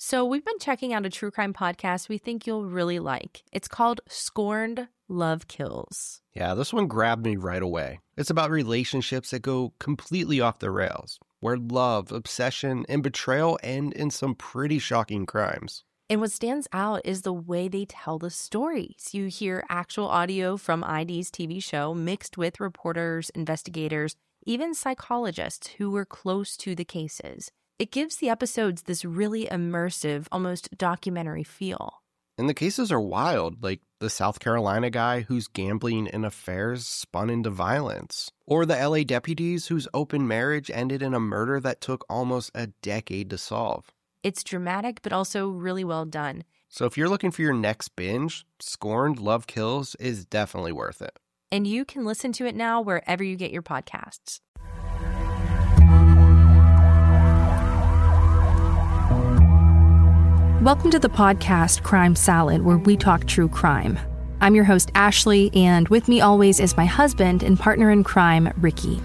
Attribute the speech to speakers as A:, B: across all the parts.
A: So we've been checking out a true crime podcast we think you'll really like. It's called Scorned Love Kills.
B: Yeah, this one grabbed me right away. It's about relationships that go completely off the rails, where love, obsession, and betrayal end in some pretty shocking crimes.
A: And what stands out is the way they tell the stories. You hear actual audio from ID's TV show mixed with reporters, investigators, even psychologists who were close to the cases. It gives the episodes this really immersive, almost documentary feel.
B: And the cases are wild, like the South Carolina guy whose gambling and affairs spun into violence, or the LA deputies whose open marriage ended in a murder that took almost a decade to solve.
A: It's dramatic, but also really well done.
B: So if you're looking for your next binge, Scorned Love Kills is definitely worth it.
A: And you can listen to it now wherever you get your podcasts. Welcome to the podcast Crime Salad, where we talk true crime. I'm your host, Ashley, and with me always is my husband and partner in crime, Ricky.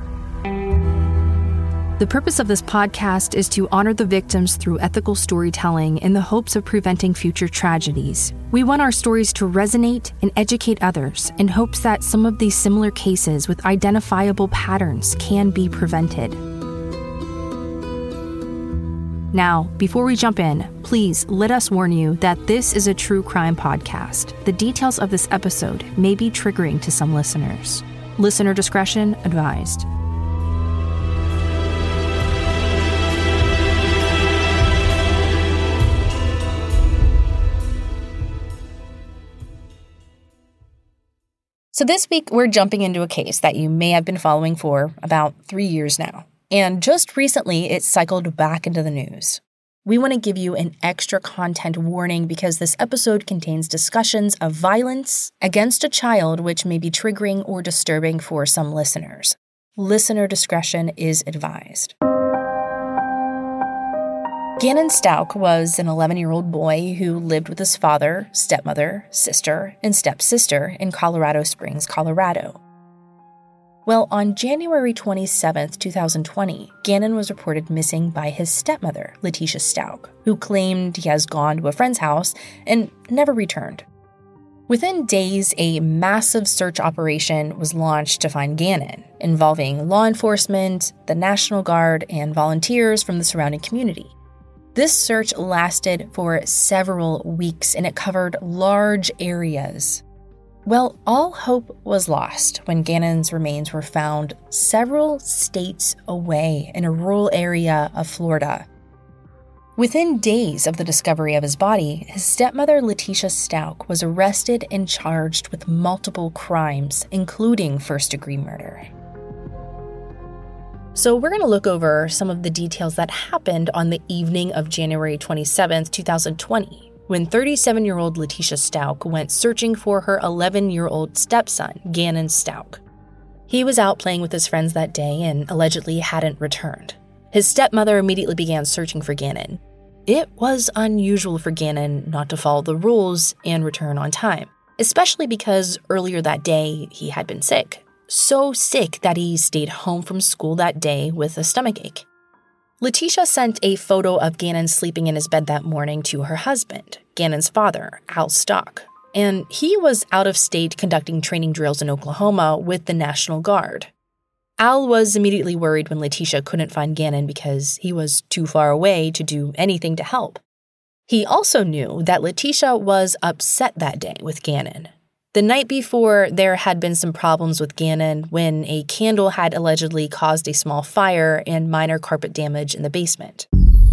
A: The purpose of this podcast is to honor the victims through ethical storytelling in the hopes of preventing future tragedies. We want our stories to resonate and educate others in hopes that some of these similar cases with identifiable patterns can be prevented. Now, before we jump in, please let us warn you that this is a true crime podcast. The details of this episode may be triggering to some listeners. Listener discretion advised. So this week, we're jumping into a case that you may have been following for about 3 years now. And just recently, it cycled back into the news. We want to give you an extra content warning because this episode contains discussions of violence against a child which may be triggering or disturbing for some listeners. Listener discretion is advised. Gannon Stauch was an 11-year-old boy who lived with his father, stepmother, sister, and stepsister in Colorado Springs, Colorado. Well, on January 27, 2020, Gannon was reported missing by his stepmother, Letitia Stauch, who claimed he has gone to a friend's house and never returned. Within days, a massive search operation was launched to find Gannon, involving law enforcement, the National Guard, and volunteers from the surrounding community. This search lasted for several weeks, and it covered large areas. Well, all hope was lost when Gannon's remains were found several states away in a rural area of Florida. Within days of the discovery of his body, his stepmother Letitia Stauch was arrested and charged with multiple crimes, including first-degree murder. So we're going to look over some of the details that happened on the evening of January 27, 2020. When 37-year-old Letitia Stauch went searching for her 11-year-old stepson, Gannon Stauch. He was out playing with his friends that day and allegedly hadn't returned. His stepmother immediately began searching for Gannon. It was unusual for Gannon not to follow the rules and return on time, especially because earlier that day he had been sick. So sick that he stayed home from school that day with a stomachache. Letitia sent a photo of Gannon sleeping in his bed that morning to her husband, Gannon's father, Al Stauch, and he was out of state conducting training drills in Oklahoma with the National Guard. Al was immediately worried when Letitia couldn't find Gannon because he was too far away to do anything to help. He also knew that Letitia was upset that day with Gannon. The night before, there had been some problems with Gannon when a candle had allegedly caused a small fire and minor carpet damage in the basement.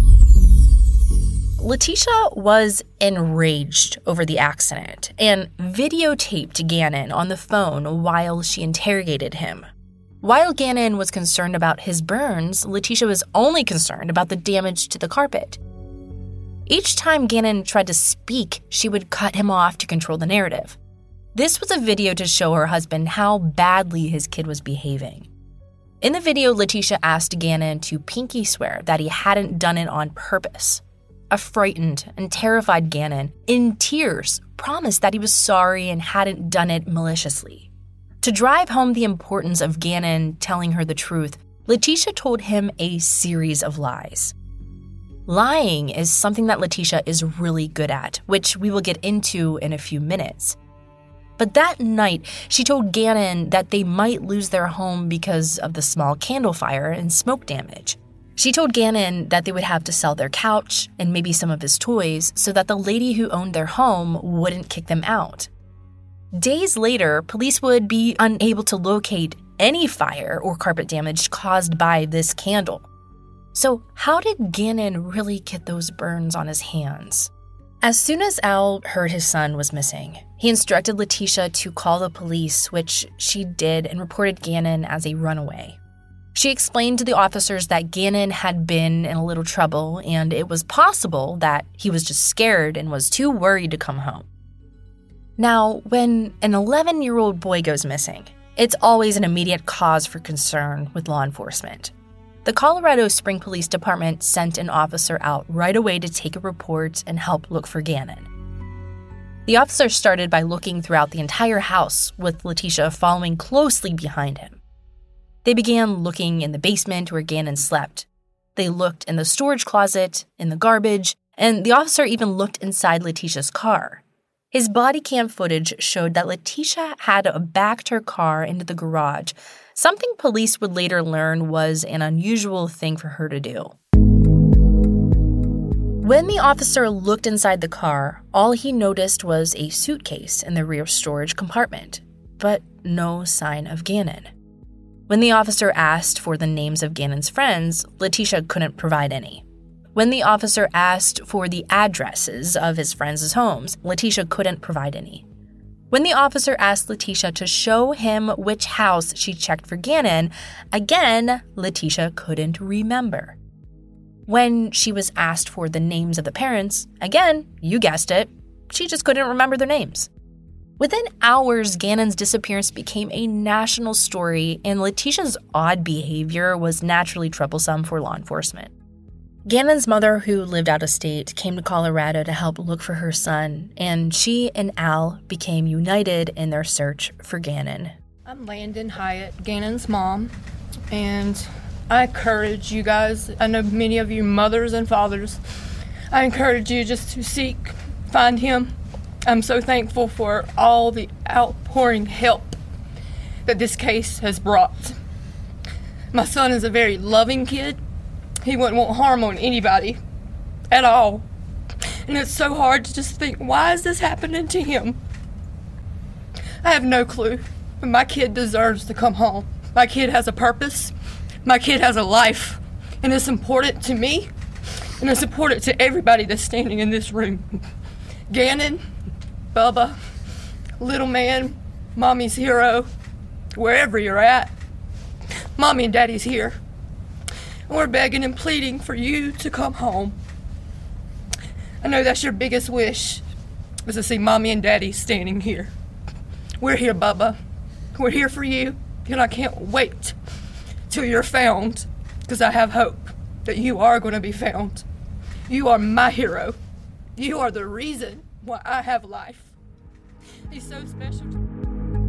A: Letitia was enraged over the accident and videotaped Gannon on the phone while she interrogated him. While Gannon was concerned about his burns, Letitia was only concerned about the damage to the carpet. Each time Gannon tried to speak, she would cut him off to control the narrative. This was a video to show her husband how badly his kid was behaving. In the video, Letitia asked Gannon to pinky swear that he hadn't done it on purpose. A frightened and terrified Gannon, in tears, promised that he was sorry and hadn't done it maliciously. To drive home the importance of Gannon telling her the truth, Letitia told him a series of lies. Lying is something that Letitia is really good at, which we will get into in a few minutes. But that night, she told Gannon that they might lose their home because of the small candle fire and smoke damage. She told Gannon that they would have to sell their couch and maybe some of his toys so that the lady who owned their home wouldn't kick them out. Days later, police would be unable to locate any fire or carpet damage caused by this candle. So how did Gannon really get those burns on his hands? As soon as Al heard his son was missing, he instructed Letitia to call the police, which she did, and reported Gannon as a runaway. She explained to the officers that Gannon had been in a little trouble, and it was possible that he was just scared and was too worried to come home. Now, when an 11-year-old boy goes missing, it's always an immediate cause for concern with law enforcement. The Colorado Spring Police Department sent an officer out right away to take a report and help look for Gannon. The officer started by looking throughout the entire house, with Letitia following closely behind him. They began looking in the basement where Gannon slept. They looked in the storage closet, in the garbage, and the officer even looked inside Letitia's car. His body cam footage showed that Letitia had backed her car into the garage, something police would later learn was an unusual thing for her to do. When the officer looked inside the car, all he noticed was a suitcase in the rear storage compartment, but no sign of Gannon. When the officer asked for the names of Gannon's friends, Letitia couldn't provide any. When the officer asked for the addresses of his friends' homes, Letitia couldn't provide any. When the officer asked Letitia to show him which house she checked for Gannon, again, Letitia couldn't remember. When she was asked for the names of the parents, again, you guessed it, she just couldn't remember their names. Within hours, Gannon's disappearance became a national story, and Letitia's odd behavior was naturally troublesome for law enforcement. Gannon's mother, who lived out of state, came to Colorado to help look for her son, and she and Al became united in their search for Gannon.
C: I'm Landon Hyatt, Gannon's mom, and I encourage you guys, I know many of you mothers and fathers, I encourage you just to find him. I'm so thankful for all the outpouring help that this case has brought. My son is a very loving kid. He wouldn't want harm on anybody at all. And it's so hard to just think, why is this happening to him? I have no clue, but my kid deserves to come home. My kid has a purpose. My kid has a life. And it's important to me, and it's important to everybody that's standing in this room. Gannon, Bubba, little man, mommy's hero, wherever you're at, mommy and daddy's here. And we're begging and pleading for you to come home. I know that's your biggest wish, is to see mommy and daddy standing here. We're here, Bubba. We're here for you, and I can't wait till you're found, because I have hope that you are going to be found. You are my hero. You are the reason why I have life. He's so special to me.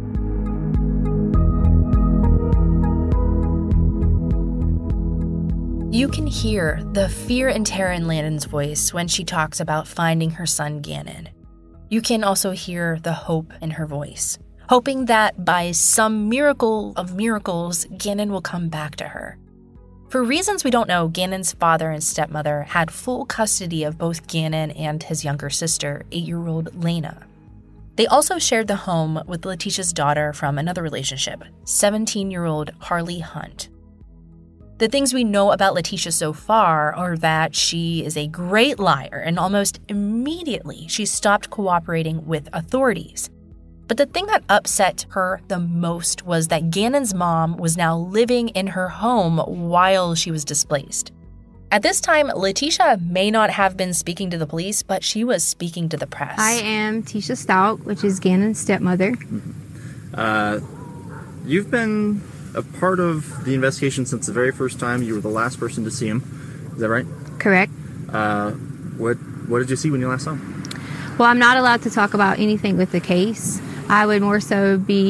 A: You can hear the fear and terror in Landon's voice when she talks about finding her son Gannon. You can also hear the hope in her voice, hoping that by some miracle of miracles, Gannon will come back to her. For reasons we don't know, Gannon's father and stepmother had full custody of both Gannon and his younger sister, 8-year-old Lena. They also shared the home with Letitia's daughter from another relationship, 17-year-old Harley Hunt. The things we know about Letitia so far are that she is a great liar, and almost immediately she stopped cooperating with authorities. But the thing that upset her the most was that Gannon's mom was now living in her home while she was displaced. At this time, Letitia may not have been speaking to the police, but she was speaking to the press.
D: I am Tisha Stalk, which is Gannon's stepmother.
E: You've been a part of the investigation since the very first time. You were the last person to see him. Is that right?
D: Correct.
E: What did you see when you last saw him?
D: Well, I'm not allowed to talk about anything with the case. I would more so be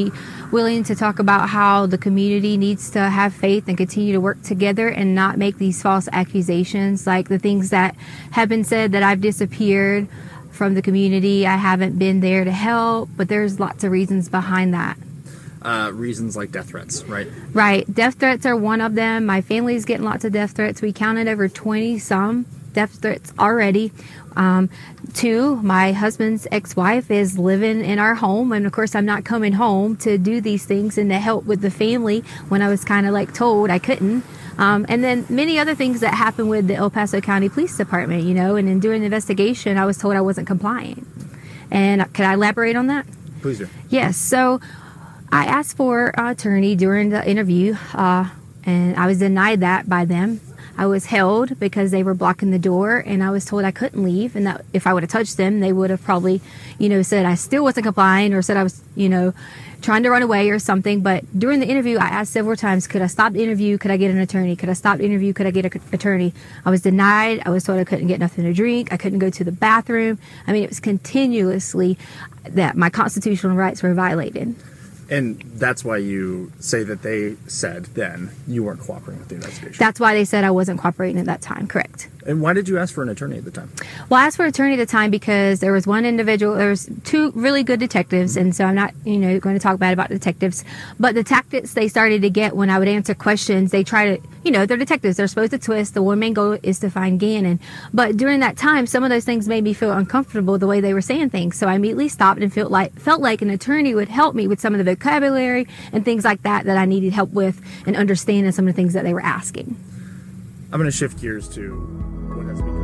D: willing to talk about how the community needs to have faith and continue to work together and not make these false accusations, like the things that have been said that I've disappeared from the community. I haven't been there to help, but there's lots of reasons behind that.
E: Reasons like death threats, right?
D: Right. Death threats are one of them. My family's getting lots of death threats. We counted over 20 some death threats already. 2, my husband's ex-wife is living in our home, and of course I'm not coming home to do these things and to help with the family when I was kind of like told I couldn't. And then many other things that happened with the El Paso County Police Department, and in doing the investigation I was told I wasn't complying. And could I elaborate on that?
E: Please do.
D: Yes. So I asked for an attorney during the interview, and I was denied that by them. I was held because they were blocking the door, and I was told I couldn't leave, and that if I would have touched them, they would have probably, said I still wasn't complying, or said I was, trying to run away or something. But during the interview, I asked several times, could I stop the interview? Could I get an attorney? Could I stop the interview? Could I get an attorney? I was denied. I was told I couldn't get nothing to drink. I couldn't go to the bathroom. I mean, it was continuously that my constitutional rights were violated.
E: And that's why you say that they said then you weren't cooperating with the investigation.
D: That's why they said I wasn't cooperating at that time, correct.
E: And why did you ask for an attorney at the time?
D: Well, I asked for an attorney at the time because there was one individual, there was 2 really good detectives, and so I'm not, going to talk bad about detectives, but the tactics they started to get when I would answer questions, they try to, they're detectives, they're supposed to twist, the one main goal is to find Gannon. But during that time, some of those things made me feel uncomfortable the way they were saying things, so I immediately stopped and felt like an attorney would help me with some of the vocabulary and things like that I needed help with and understanding some of the things that they were asking.
E: I'm going to shift gears to what has become.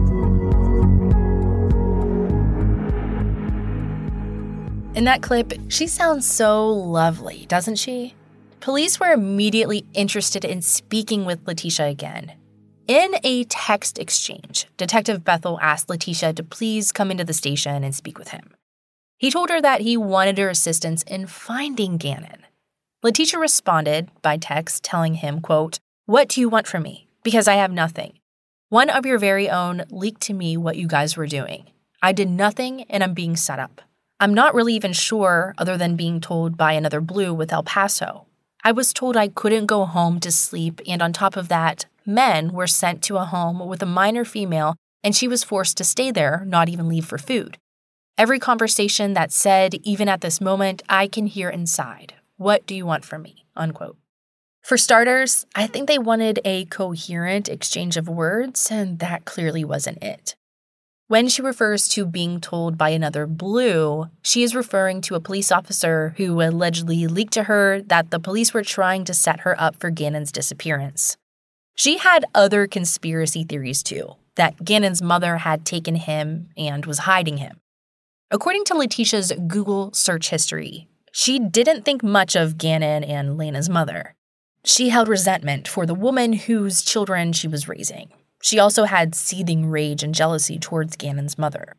A: In that clip, she sounds so lovely, doesn't she? Police were immediately interested in speaking with Letitia again. In a text exchange, Detective Bethel asked Letitia to please come into the station and speak with him. He told her that he wanted her assistance in finding Gannon. Letitia responded by text telling him, quote, "What do you want from me? Because I have nothing. One of your very own leaked to me what you guys were doing. I did nothing and I'm being set up. I'm not really even sure other than being told by another Blue with El Paso. I was told I couldn't go home to sleep, and on top of that, men were sent to a home with a minor female and she was forced to stay there, not even leave for food. Every conversation that said, even at this moment, I can hear inside. What do you want from me?" Unquote. For starters, I think they wanted a coherent exchange of words, and that clearly wasn't it. When she refers to being told by another Blue, she is referring to a police officer who allegedly leaked to her that the police were trying to set her up for Gannon's disappearance. She had other conspiracy theories too, that Gannon's mother had taken him and was hiding him. According to Letitia's Google search history, she didn't think much of Gannon and Lena's mother. She held resentment for the woman whose children she was raising. She also had seething rage and jealousy towards Gannon's mother.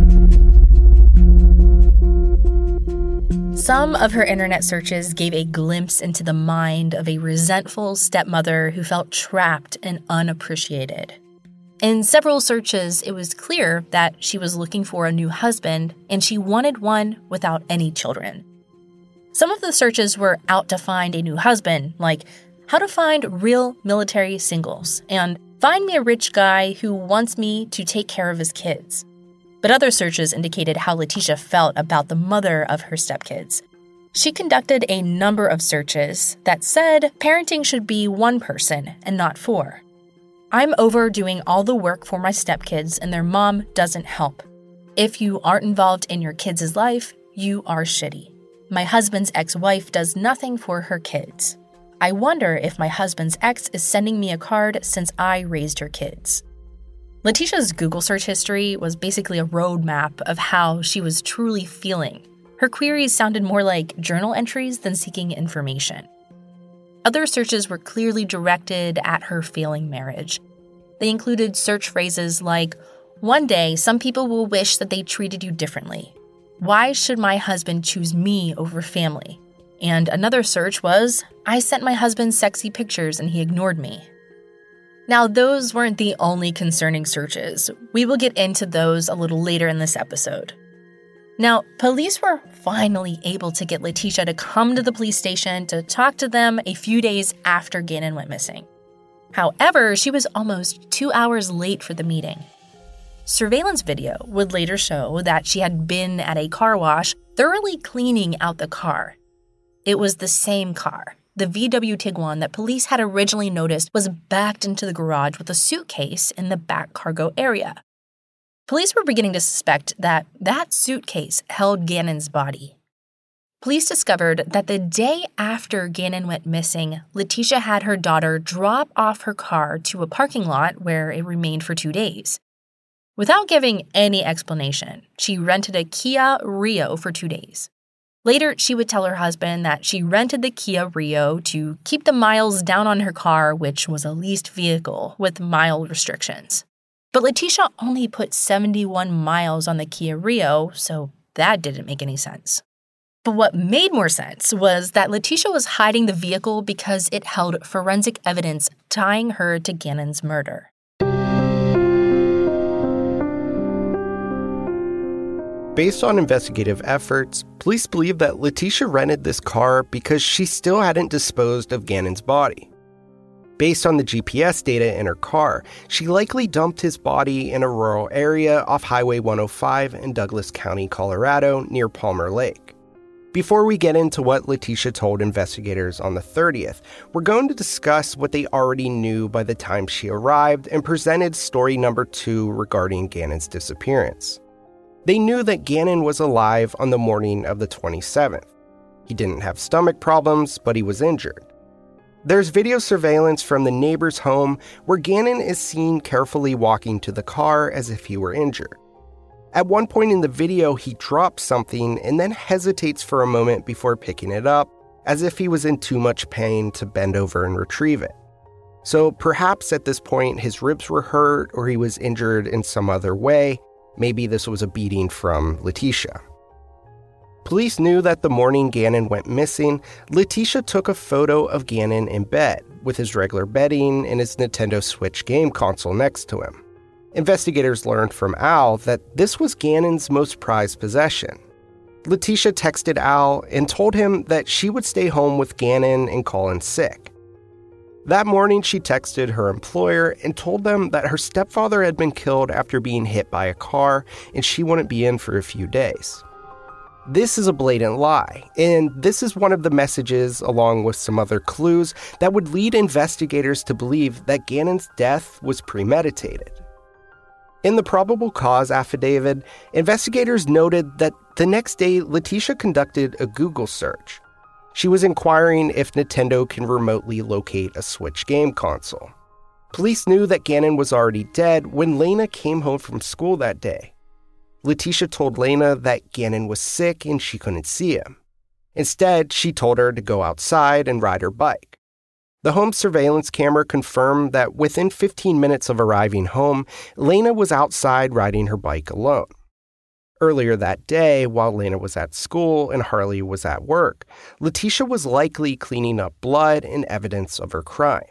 A: Some of her internet searches gave a glimpse into the mind of a resentful stepmother who felt trapped and unappreciated. In several searches, it was clear that she was looking for a new husband, and she wanted one without any children. Some of the searches were out to find a new husband, like how to find real military singles, and find me a rich guy who wants me to take care of his kids. But other searches indicated how Letitia felt about the mother of her stepkids. She conducted a number of searches that said parenting should be one person and not 4. I'm overdoing all the work for my stepkids and their mom doesn't help. If you aren't involved in your kids' life, you are shitty. My husband's ex-wife does nothing for her kids. I wonder if my husband's ex is sending me a card since I raised her kids. Letitia's Google search history was basically a roadmap of how she was truly feeling. Her queries sounded more like journal entries than seeking information. Other searches were clearly directed at her failing marriage. They included search phrases like, "One day, some people will wish that they treated you differently. Why should my husband choose me over family?" And another search was, "I sent my husband sexy pictures and he ignored me." Now, those weren't the only concerning searches. We will get into those a little later in this episode. Now, police were finally able to get Letitia to come to the police station to talk to them a few days after Gannon went missing. However, she was almost 2 hours late for the meeting. Surveillance video would later show that she had been at a car wash thoroughly cleaning out the car. It was the same car, the VW Tiguan that police had originally noticed was backed into the garage with a suitcase in the back cargo area. Police were beginning to suspect that that suitcase held Gannon's body. Police discovered that the day after Gannon went missing, Letitia had her daughter drop off her car to a parking lot where it remained for 2 days. Without giving any explanation, she rented a Kia Rio for 2 days. Later, she would tell her husband that she rented the Kia Rio to keep the miles down on her car, which was a leased vehicle with mile restrictions. But Letitia only put 71 miles on the Kia Rio, so that didn't make any sense. But what made more sense was that Letitia was hiding the vehicle because it held forensic evidence tying her to Gannon's murder.
B: Based on investigative efforts, police believe that Letitia rented this car because she still hadn't disposed of Gannon's body. Based on the GPS data in her car, she likely dumped his body in a rural area off Highway 105 in Douglas County, Colorado, near Palmer Lake. Before we get into what Letitia told investigators on the 30th, we're going to discuss what they already knew by the time she arrived and presented story number 2 regarding Gannon's disappearance. They knew that Gannon was alive on the morning of the 27th. He didn't have stomach problems, but he was injured. There's video surveillance from the neighbor's home where Gannon is seen carefully walking to the car as if he were injured. At one point in the video, he drops something and then hesitates for a moment before picking it up, as if he was in too much pain to bend over and retrieve it. So perhaps at this point his ribs were hurt or he was injured in some other way. Maybe this was a beating from Letitia. Police knew that the morning Gannon went missing, Letitia took a photo of Gannon in bed, with his regular bedding and his Nintendo Switch game console next to him. Investigators learned from Al that this was Gannon's most prized possession. Letitia texted Al and told him that she would stay home with Gannon and call in sick. That morning, she texted her employer and told them that her stepfather had been killed after being hit by a car and she wouldn't be in for a few days. This is a blatant lie, and this is one of the messages, along with some other clues, that would lead investigators to believe that Gannon's death was premeditated. In the probable cause affidavit, investigators noted that the next day, Letitia conducted a Google search. She was inquiring if Nintendo can remotely locate a Switch game console. Police knew that Gannon was already dead when Lena came home from school that day. Letitia told Lena that Gannon was sick and she couldn't see him. Instead, she told her to go outside and ride her bike. The home surveillance camera confirmed that within 15 minutes of arriving home, Lena was outside riding her bike alone. Earlier that day, while Lena was at school and Harley was at work, Letitia was likely cleaning up blood and evidence of her crime.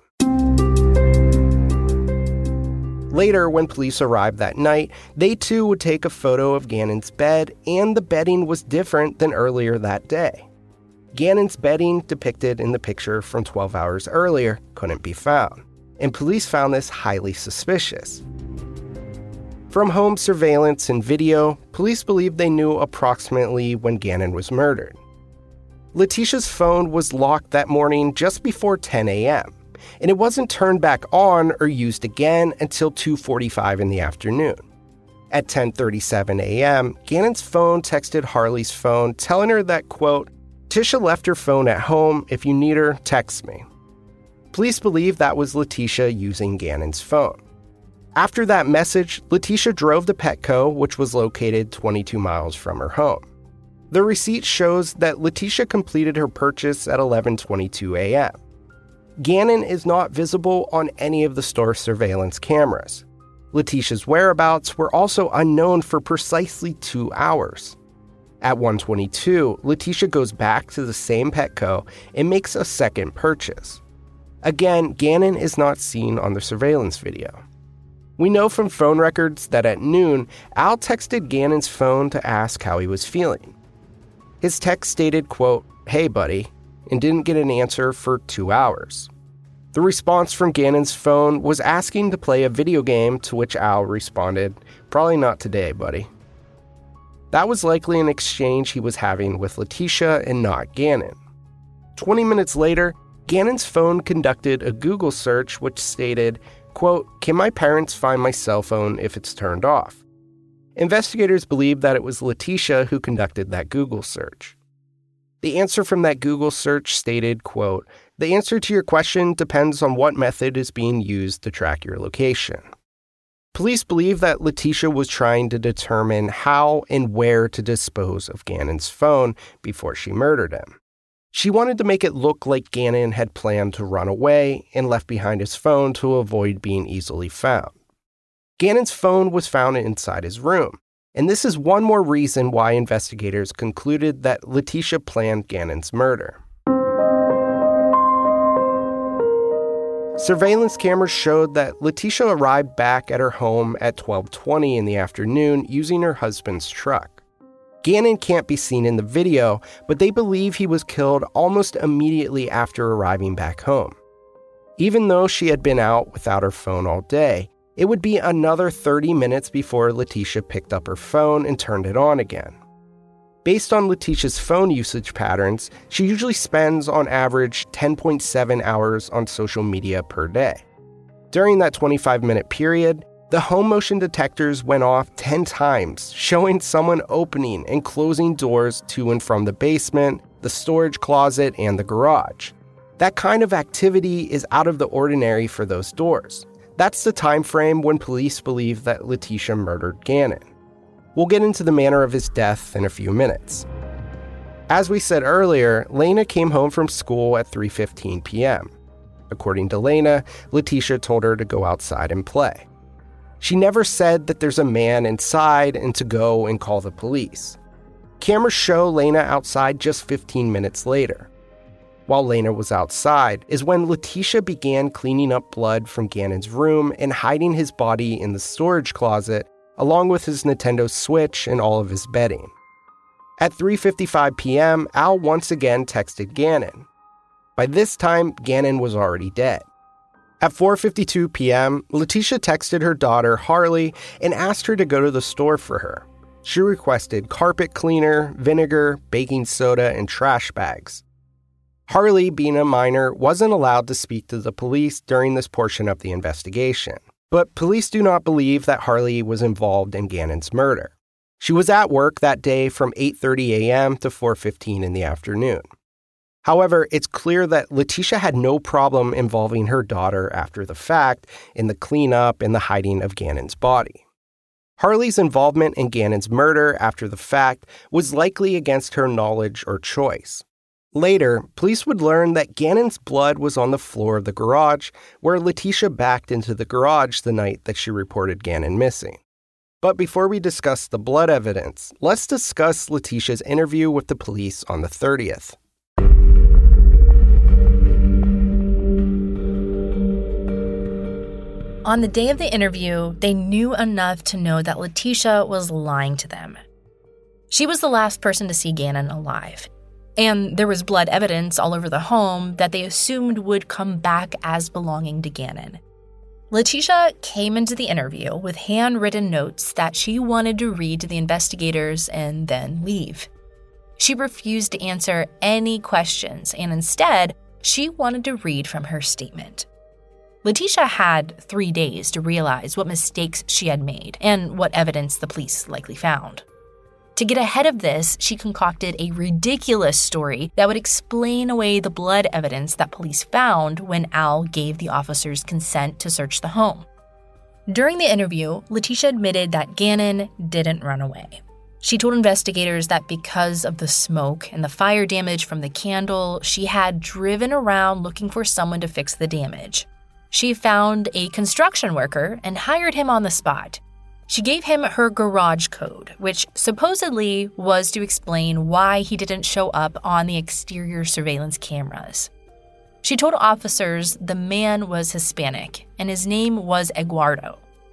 B: Later, when police arrived that night, they too would take a photo of Gannon's bed, and the bedding was different than earlier that day. Gannon's bedding, depicted in the picture from 12 hours earlier, couldn't be found, and police found this highly suspicious. From home surveillance and video, police believed they knew approximately when Gannon was murdered. Letitia's phone was locked that morning just before 10 a.m., and it wasn't turned back on or used again until 2:45 in the afternoon. At 10:37 a.m., Gannon's phone texted Harley's phone telling her that, quote, "Tisha left her phone at home. If you need her, text me." Police believe that was Letitia using Gannon's phone. After that message, Letitia drove to Petco, which was located 22 miles from her home. The receipt shows that Letitia completed her purchase at 11:22 a.m. Gannon is not visible on any of the store surveillance cameras. Letitia's whereabouts were also unknown for precisely 2 hours. At 1:22, Letitia goes back to the same Petco and makes a second purchase. Again, Gannon is not seen on the surveillance video. We know from phone records that at noon, Al texted Gannon's phone to ask how he was feeling. His text stated, quote, "Hey, buddy," and didn't get an answer for 2 hours. The response from Gannon's phone was asking to play a video game, to which Al responded, "Probably not today, buddy." That was likely an exchange he was having with Letitia and not Gannon. 20 minutes later, Gannon's phone conducted a Google search which stated, quote, "Can my parents find my cell phone if it's turned off?" Investigators believe that it was Letitia who conducted that Google search. The answer from that Google search stated, quote, "The answer to your question depends on what method is being used to track your location." Police believe that Letitia was trying to determine how and where to dispose of Gannon's phone before she murdered him. She wanted to make it look like Gannon had planned to run away and left behind his phone to avoid being easily found. Gannon's phone was found inside his room, and this is one more reason why investigators concluded that Letitia planned Gannon's murder. Surveillance cameras showed that Letitia arrived back at her home at 12:20 in the afternoon using her husband's truck. Gannon can't be seen in the video, but they believe he was killed almost immediately after arriving back home. Even though she had been out without her phone all day, it would be another 30 minutes before Letitia picked up her phone and turned it on again. Based on Letitia's phone usage patterns, she usually spends on average 10.7 hours on social media per day. During that 25-minute period, the home motion detectors went off 10 times, showing someone opening and closing doors to and from the basement, the storage closet, and the garage. That kind of activity is out of the ordinary for those doors. That's the time frame when police believe that Letitia murdered Gannon. We'll get into the manner of his death in a few minutes. As we said earlier, Lena came home from school at 3:15 p.m. According to Lena, Letitia told her to go outside and play. She never said that there's a man inside and to go and call the police. Cameras show Lena outside just 15 minutes later. While Lena was outside is when Letitia began cleaning up blood from Gannon's room and hiding his body in the storage closet, along with his Nintendo Switch and all of his bedding. At 3:55 p.m., Al once again texted Gannon. By this time, Gannon was already dead. At 4:52 p.m., Letitia texted her daughter, Harley, and asked her to go to the store for her. She requested carpet cleaner, vinegar, baking soda, and trash bags. Harley, being a minor, wasn't allowed to speak to the police during this portion of the investigation. But police do not believe that Harley was involved in Gannon's murder. She was at work that day from 8:30 a.m. to 4:15 in the afternoon. However, it's clear that Letitia had no problem involving her daughter after the fact in the cleanup and the hiding of Gannon's body. Harley's involvement in Gannon's murder after the fact was likely against her knowledge or choice. Later, police would learn that Gannon's blood was on the floor of the garage where Letitia backed into the garage the night that she reported Gannon missing. But before we discuss the blood evidence, let's discuss Letitia's interview with the police on the 30th.
A: On the day of the interview, they knew enough to know that Letitia was lying to them. She was the last person to see Gannon alive, and there was blood evidence all over the home that they assumed would come back as belonging to Gannon. Letitia came into the interview with handwritten notes that she wanted to read to the investigators and then leave. She refused to answer any questions, and instead, she wanted to read from her statement. Letitia had 3 days to realize what mistakes she had made and what evidence the police likely found. To get ahead of this, she concocted a ridiculous story that would explain away the blood evidence that police found when Al gave the officers consent to search the home. During the interview, Letitia admitted that Gannon didn't run away. She told investigators that because of the smoke and the fire damage from the candle, she had driven around looking for someone to fix the damage. She found a construction worker and hired him on the spot. She gave him her garage code, which supposedly was to explain why he didn't show up on the exterior surveillance cameras. She told officers the man was Hispanic and his name was Eduardo.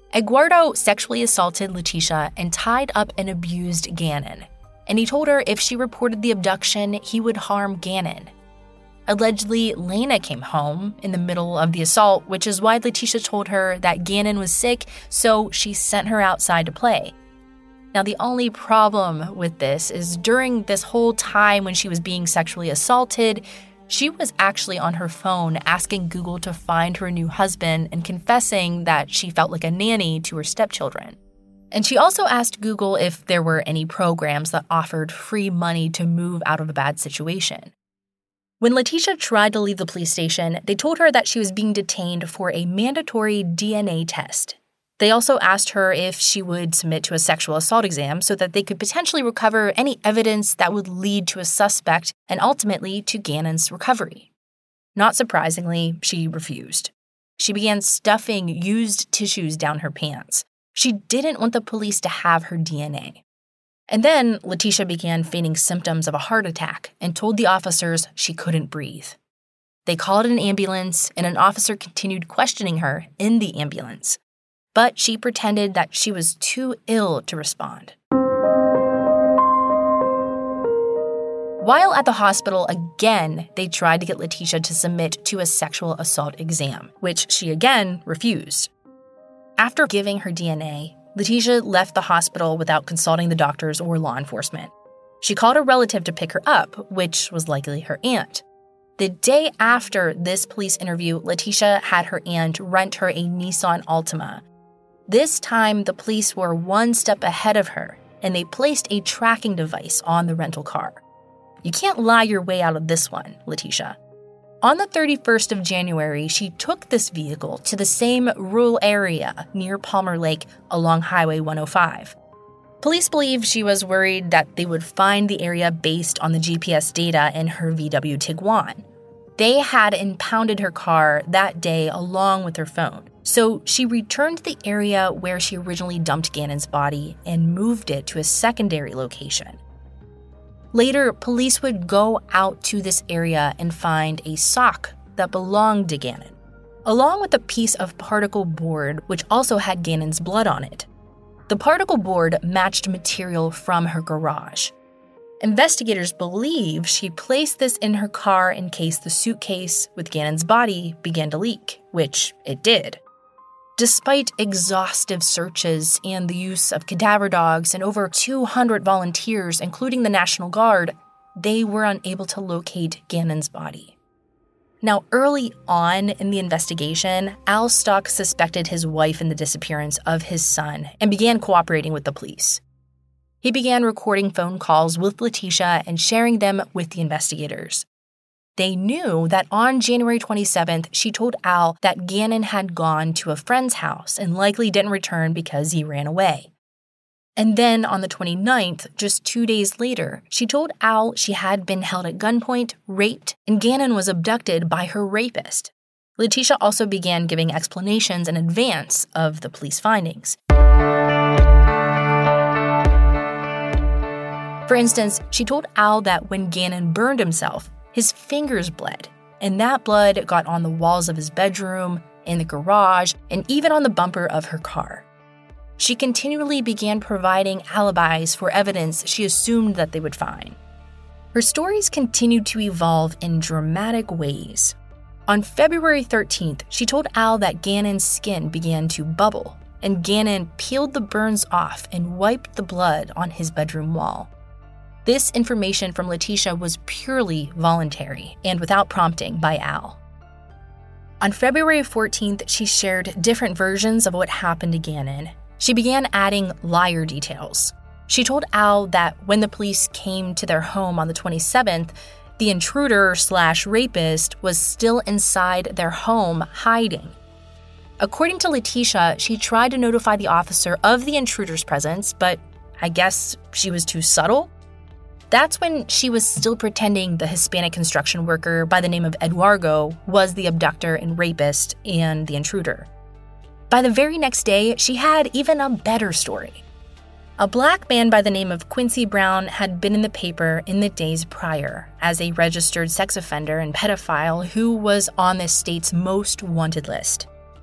A: Eduardo sexually assaulted Leticia and tied up and abused Gannon, and he told her if she reported the abduction, he would harm Gannon. Allegedly, Lena came home in the middle of the assault, which is why Leticia told her that Gannon was sick, so she sent her outside to play. Now, the only problem with this is during this whole time when she was being sexually assaulted, she was actually on her phone asking Google to find her new husband and confessing that she felt like a nanny to her stepchildren. And she also asked Google if there were any programs that offered free money to move out of a bad situation. When Leticia tried to leave the police station, they told her that she was being detained for a mandatory DNA test. They also asked her if she would submit to a sexual assault exam so that they could potentially recover any evidence that would lead to a suspect and ultimately to Gannon's recovery. Not surprisingly, she refused. She began stuffing used tissues down her pants. She didn't want the police to have her DNA. And then Leticia began feigning symptoms of a heart attack and told the officers she couldn't breathe. They called an ambulance, and an officer continued questioning her in the ambulance. But she pretended that she was too ill to respond. While at the hospital again, they tried to get Leticia to submit to a sexual assault exam, which she again refused. After giving her DNA, Leticia left the hospital without consulting the doctors or law enforcement. She called a relative to pick her up, which was likely her aunt. The day after this police interview, Leticia had her aunt rent her a Nissan Altima. This time, the police were one step ahead of her, and they placed a tracking device on the rental car. You can't lie your way out of this one, Leticia. On the 31st of January, she took this vehicle to the same rural area near Palmer Lake along Highway 105. Police believe she was worried that they would find the area based on the GPS data in her VW Tiguan. They had impounded her car that day along with her phone. So she returned to the area where she originally dumped Gannon's body and moved it to a secondary location. Later, police would go out to this area and find a sock that belonged to Gannon, along with a piece of particle board which also had Gannon's blood on it. The particle board matched material from her garage. Investigators believe she placed this in her car in case the suitcase with Gannon's body began to leak, which it did. Despite exhaustive searches and the use of cadaver dogs and over 200 volunteers, including the National Guard, they were unable to locate Gannon's body. Now, early on in the investigation, Al Stock suspected his wife in the disappearance of his son and began cooperating with the police. He began recording phone calls with Leticia and sharing them with the investigators. They knew that on January 27th, she told Al that Gannon had gone to a friend's house and likely didn't return because he ran away. And then on the 29th, just 2 days later, she told Al she had been held at gunpoint, raped, and Gannon was abducted by her rapist. Leticia also began giving explanations in advance of the police findings. For instance, she told Al that when Gannon burned himself, his fingers bled, and that blood got on the walls of his bedroom, in the garage, and even on the bumper of her car. She continually began providing alibis for evidence she assumed that they would find. Her stories continued to evolve in dramatic ways. On February 13th, she told Al that Gannon's skin began to bubble, and Gannon peeled the burns off and wiped the blood on his bedroom wall. This information from Leticia was purely voluntary and without prompting by Al. On February 14th, she shared different versions of what happened to Gannon. She began adding liar details. She told Al that when the police came to their home on the 27th, the intruder/rapist was still inside their home hiding. According to Leticia, she tried to notify the officer of the intruder's presence, but I guess she was too subtle. That's when she was still pretending the Hispanic construction worker by the name of Eduardo was the abductor and rapist and the intruder. By the very next day, she had even a better story. A black man by the name of Quincy Brown had been in the paper in the days prior as a registered sex offender and pedophile who was on the state's most wanted list.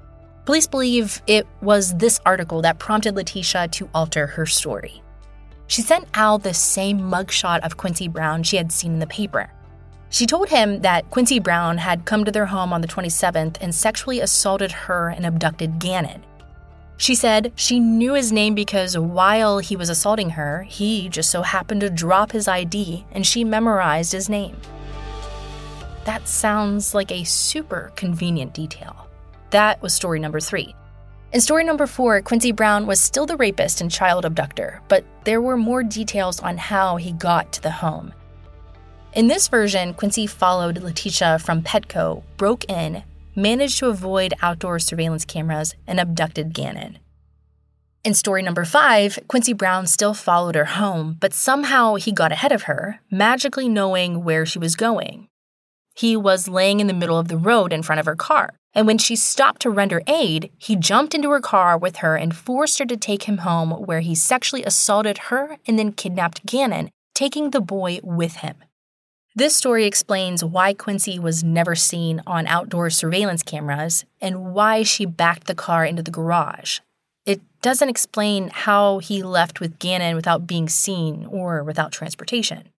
A: Police believe it was this article that prompted Letitia to alter her story. She sent Al the same mugshot of Quincy Brown she had seen in the paper. She told him that Quincy Brown had come to their home on the 27th and sexually assaulted her and abducted Gannon. She said she knew his name because while he was assaulting her, he just so happened to drop his ID and she memorized his name. That sounds like a super convenient detail. That was story number 3. In story number 4, Quincy Brown was still the rapist and child abductor, but there were more details on how he got to the home. In this version, Quincy followed Letitia from Petco, broke in, managed to avoid outdoor surveillance cameras, and abducted Gannon. In story number 5, Quincy Brown still followed her home, but somehow he got ahead of her, magically knowing where she was going. He was laying in the middle of the road in front of her car, and when she stopped to render aid, he jumped into her car with her and forced her to take him home, where he sexually assaulted her and then kidnapped Gannon, taking the boy with him. This story explains why Quincy was never seen on outdoor surveillance cameras and why she backed the car into the garage. It doesn't explain how he left with Gannon without being seen or without transportation.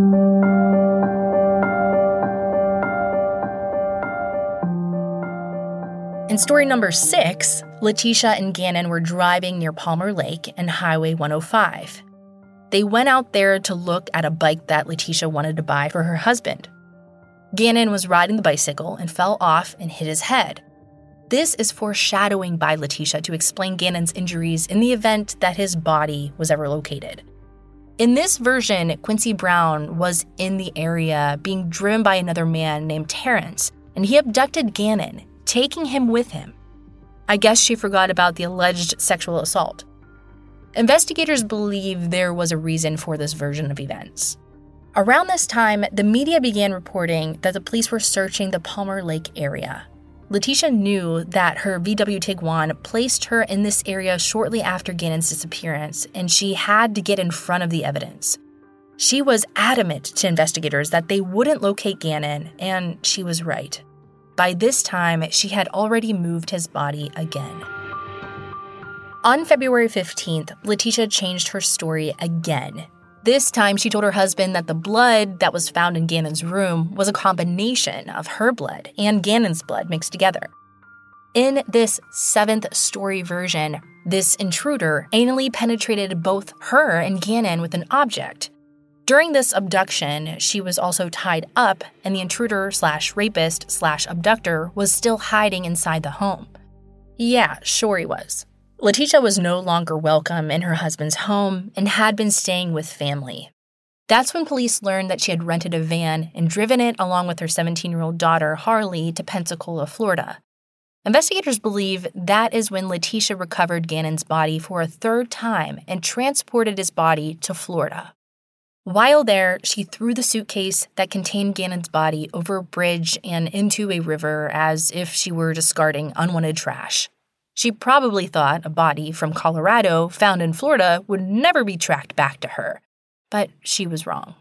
A: In story number 6, Letitia and Gannon were driving near Palmer Lake and Highway 105. They went out there to look at a bike that Letitia wanted to buy for her husband. Gannon was riding the bicycle and fell off and hit his head. This is foreshadowing by Letitia to explain Gannon's injuries in the event that his body was ever located. In this version, Quincy Brown was in the area being driven by another man named Terrence, and he abducted Gannon, taking him with him. I guess she forgot about the alleged sexual assault. Investigators believe there was a reason for this version of events. Around this time, the media began reporting that the police were searching the Palmer Lake area. Letitia knew that her VW Tiguan placed her in this area shortly after Gannon's disappearance, and she had to get in front of the evidence. She was adamant to investigators that they wouldn't locate Gannon, and she was right. By this time, she had already moved his body again. On February 15th, Letitia changed her story again. This time, she told her husband that the blood that was found in Gannon's room was a combination of her blood and Gannon's blood mixed together. In this 7th story version, this intruder anally penetrated both her and Gannon with an object. During this abduction, she was also tied up, and the intruder/rapist/abductor was still hiding inside the home. Yeah, sure he was. Letitia was no longer welcome in her husband's home and had been staying with family. That's when police learned that she had rented a van and driven it along with her 17-year-old daughter, Harley, to Pensacola, Florida. Investigators believe that is when Letitia recovered Gannon's body for a 3rd time and transported his body to Florida. While there, she threw the suitcase that contained Gannon's body over a bridge and into a river as if she were discarding unwanted trash. She probably thought a body from Colorado found in Florida would never be tracked back to her, but she was wrong.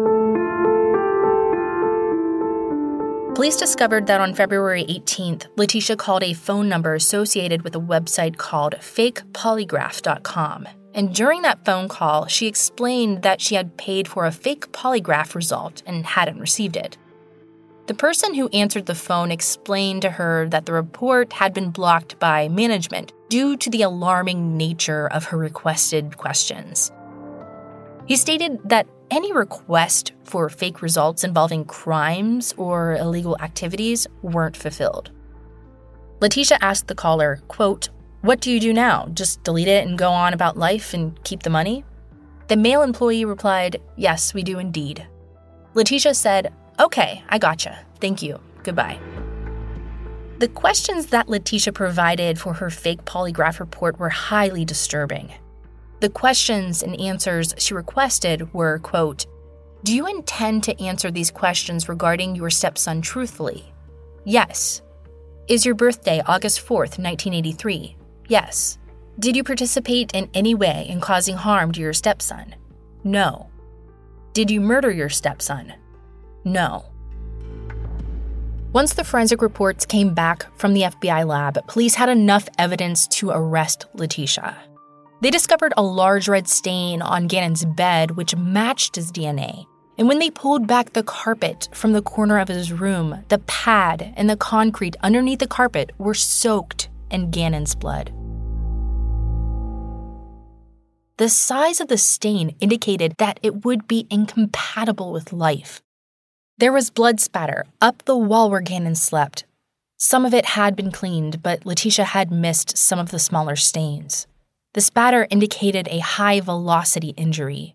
A: Police discovered that on February 18th, Letitia called a phone number associated with a website called fakepolygraph.com. And during that phone call, she explained that she had paid for a fake polygraph result and hadn't received it. The person who answered the phone explained to her that the report had been blocked by management due to the alarming nature of her requested questions. He stated that any request for fake results involving crimes or illegal activities weren't fulfilled. Letitia asked the caller, quote, "What do you do now? Just delete it and go on about life and keep the money?" The male employee replied, "Yes, we do indeed." Letitia said, "Okay, I gotcha. Thank you. Goodbye." The questions that Letitia provided for her fake polygraph report were highly disturbing. The questions and answers she requested were, quote, "Do you intend to answer these questions regarding your stepson truthfully?" "Yes." "Is your birthday August 4th, 1983? "Yes." "Did you participate in any way in causing harm to your stepson?" "No." "Did you murder your stepson?" "No." Once the forensic reports came back from the FBI lab, police had enough evidence to arrest Letitia. They discovered a large red stain on Gannon's bed, which matched his DNA. And when they pulled back the carpet from the corner of his room, the pad and the concrete underneath the carpet were soaked in Gannon's blood. The size of the stain indicated that it would be incompatible with life. There was blood spatter up the wall where Gannon slept. Some of it had been cleaned, but Letitia had missed some of the smaller stains. The spatter indicated a high-velocity injury.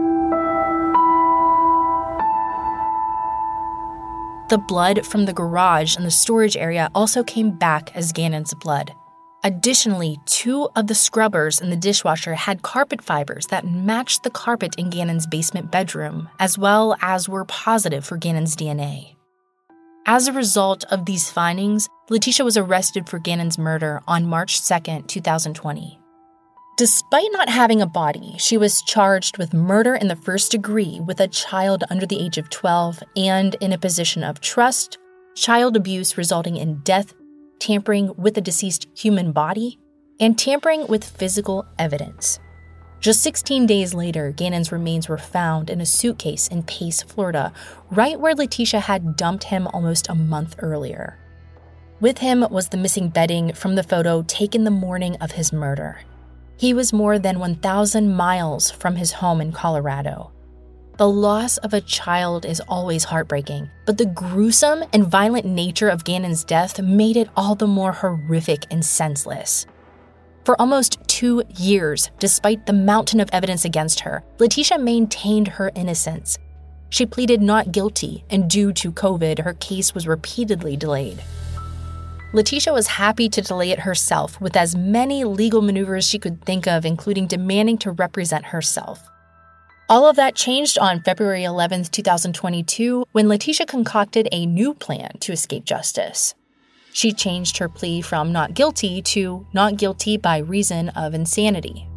A: The blood from the garage and the storage area also came back as Gannon's blood. Additionally, 2 of the scrubbers in the dishwasher had carpet fibers that matched the carpet in Gannon's basement bedroom, as well as were positive for Gannon's DNA. As a result of these findings, Letitia was arrested for Gannon's murder on March 2, 2020. Despite not having a body, she was charged with murder in the first degree with a child under the age of 12 and in a position of trust, child abuse resulting in death, tampering with a deceased human body, and tampering with physical evidence. Just 16 days later, Gannon's remains were found in a suitcase in Pace, Florida, right where Letitia had dumped him almost a month earlier. With him was the missing bedding from the photo taken the morning of his murder. He was more than 1,000 miles from his home in Colorado. The loss of a child is always heartbreaking, but the gruesome and violent nature of Gannon's death made it all the more horrific and senseless. For almost 2 years, despite the mountain of evidence against her, Letitia maintained her innocence. She pleaded not guilty, and due to COVID, her case was repeatedly delayed. Letitia was happy to delay it herself with as many legal maneuvers she could think of, including demanding to represent herself. All of that changed on February 11, 2022, when Letitia concocted a new plan to escape justice. She changed her plea from not guilty to not guilty by reason of insanity.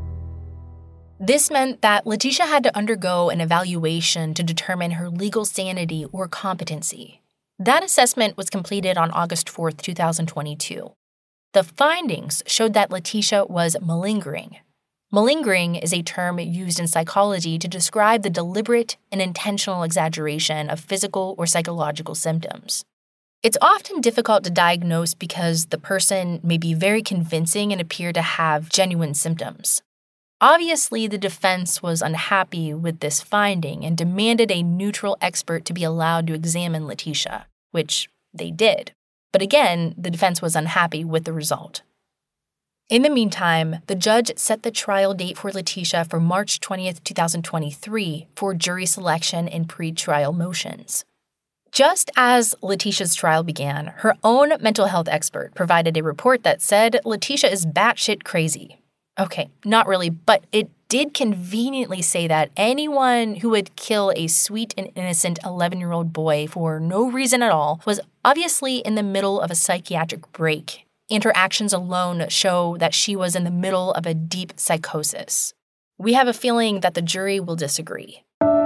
A: This meant that Letitia had to undergo an evaluation to determine her legal sanity or competency. That assessment was completed on August 4, 2022. The findings showed that Letitia was malingering. Malingering is a term used in psychology to describe the deliberate and intentional exaggeration of physical or psychological symptoms. It's often difficult to diagnose because the person may be very convincing and appear to have genuine symptoms. Obviously, the defense was unhappy with this finding and demanded a neutral expert to be allowed to examine Letitia, which they did. But again, the defense was unhappy with the result. In the meantime, the judge set the trial date for Letitia for March 20th, 2023 for jury selection and pre-trial motions. Just as Letitia's trial began, her own mental health expert provided a report that said Letitia is batshit crazy. Okay, not really, but it did conveniently say that anyone who would kill a sweet and innocent 11-year-old boy for no reason at all was obviously in the middle of a psychiatric break. And her actions alone show that she was in the middle of a deep psychosis. We have a feeling that the jury will disagree.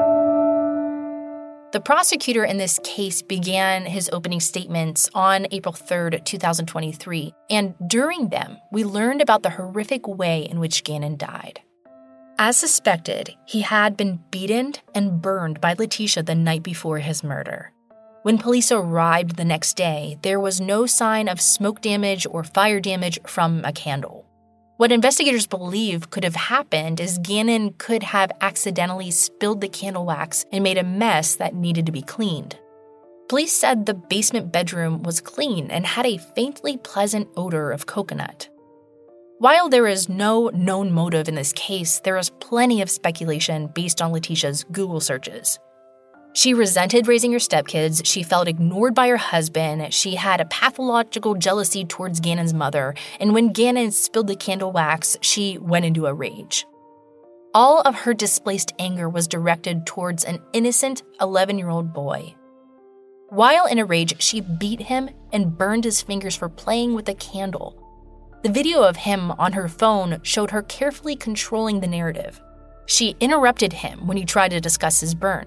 A: The prosecutor in this case began his opening statements on April 3rd, 2023, and during them, we learned about the horrific way in which Gannon died. As suspected, he had been beaten and burned by Letitia the night before his murder. When police arrived the next day, there was no sign of smoke damage or fire damage from a candle. What investigators believe could have happened is Gannon could have accidentally spilled the candle wax and made a mess that needed to be cleaned. Police said the basement bedroom was clean and had a faintly pleasant odor of coconut. While there is no known motive in this case, there is plenty of speculation based on Letitia's Google searches. She resented raising her stepkids, she felt ignored by her husband, she had a pathological jealousy towards Gannon's mother, and when Gannon spilled the candle wax, she went into a rage. All of her displaced anger was directed towards an innocent 11-year-old boy. While in a rage, she beat him and burned his fingers for playing with a candle. The video of him on her phone showed her carefully controlling the narrative. She interrupted him when he tried to discuss his burns.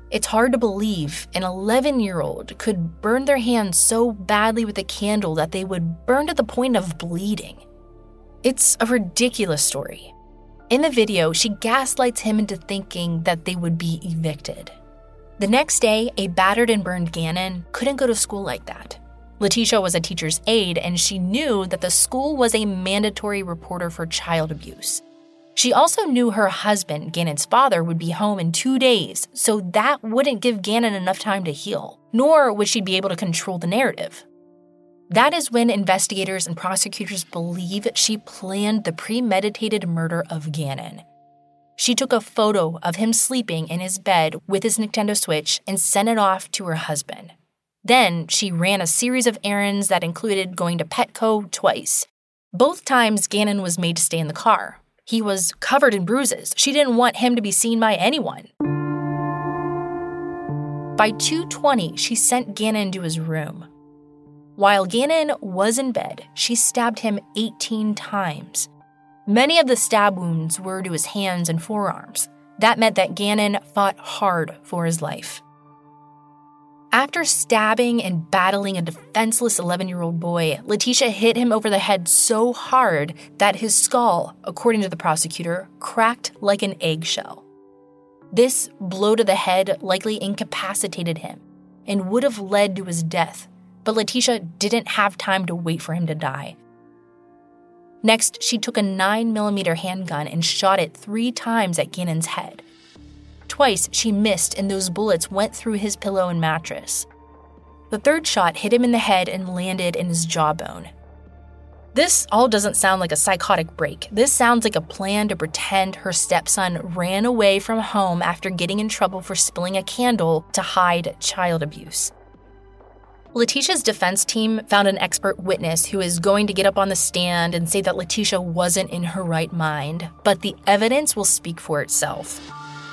A: It's hard to believe an 11-year-old could burn their hands so badly with a candle that they would burn to the point of bleeding. It's a ridiculous story. In the video, she gaslights him into thinking that they would be evicted. The next day, a battered and burned Gannon couldn't go to school like that. Letitia was a teacher's aide, and she knew that the school was a mandatory reporter for child abuse. She also knew her husband, Gannon's father, would be home in 2 days, so that wouldn't give Gannon enough time to heal, nor would she be able to control the narrative. That is when investigators and prosecutors believe she planned the premeditated murder of Gannon. She took a photo of him sleeping in his bed with his Nintendo Switch and sent it off to her husband. Then she ran a series of errands that included going to Petco twice. Both times, Gannon was made to stay in the car. He was covered in bruises. She didn't want him to be seen by anyone. By 2:20, she sent Gannon to his room. While Gannon was in bed, she stabbed him 18 times. Many of the stab wounds were to his hands and forearms. That meant that Gannon fought hard for his life. After stabbing and battling a defenseless 11-year-old boy, Letitia hit him over the head so hard that his skull, according to the prosecutor, cracked like an eggshell. This blow to the head likely incapacitated him and would have led to his death, but Letitia didn't have time to wait for him to die. Next, she took a 9mm handgun and shot it 3 times at Gannon's head. Twice, she missed, and those bullets went through his pillow and mattress. The third shot hit him in the head and landed in his jawbone. This all doesn't sound like a psychotic break. This sounds like a plan to pretend her stepson ran away from home after getting in trouble for spilling a candle to hide child abuse. Letitia's defense team found an expert witness who is going to get up on the stand and say that Letitia wasn't in her right mind, but the evidence will speak for itself.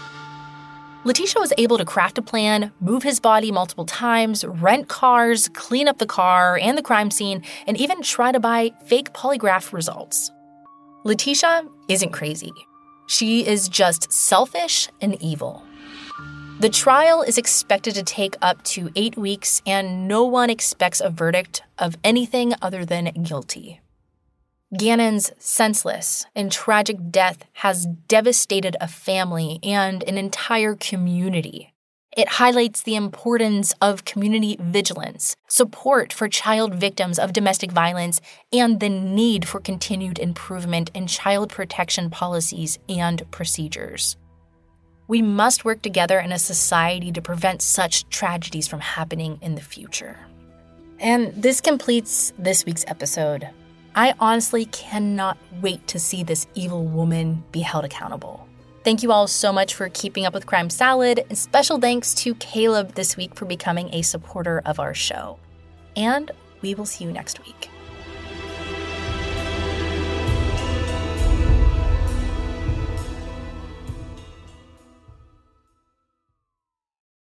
A: Letitia was able to craft a plan, move his body multiple times, rent cars, clean up the car and the crime scene, and even try to buy fake polygraph results. Letitia isn't crazy. She is just selfish and evil. The trial is expected to take up to 8 weeks, and no one expects a verdict of anything other than guilty. Gannon's senseless and tragic death has devastated a family and an entire community. It highlights the importance of community vigilance, support for child victims of domestic violence, and the need for continued improvement in child protection policies and procedures. We must work together in a society to prevent such tragedies from happening in the future. And this completes this week's episode. I honestly cannot wait to see this evil woman be held accountable. Thank you all so much for keeping up with Crime Salad, and special thanks to Caleb this week for becoming a supporter of our show. And we will see you next week.